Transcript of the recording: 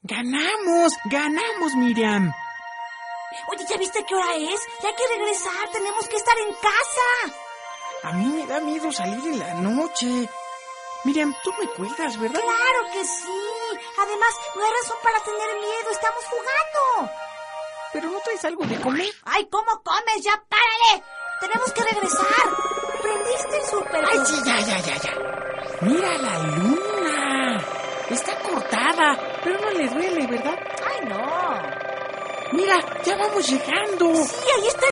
¡Ganamos, Miriam! Oye, ¿ya viste qué hora es? Ya hay que regresar, tenemos que estar en casa. A mí me da miedo salir en la noche. Miriam, tú me cuidas, ¿verdad? ¡Claro que sí! Además, no hay razón para tener miedo, estamos jugando. ¿Pero no traes algo de comer? ¡Ay, cómo comes! ¡Ya párale! ¡Tenemos que regresar! ¿Prendiste el súper? ¡Ay, sí, ya! ¡Mira la luna! Está cortada, pero no le duele, ¿verdad? ¡Ay, no! Mira, ya vamos llegando. Sí, ahí está